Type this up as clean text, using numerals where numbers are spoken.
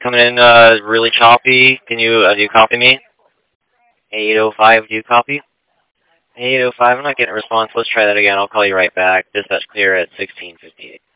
Coming in really choppy. Do you copy me? 805, do you copy? 805, I'm not getting a response. Let's try that again. I'll call you right back. Dispatch clear at 1658.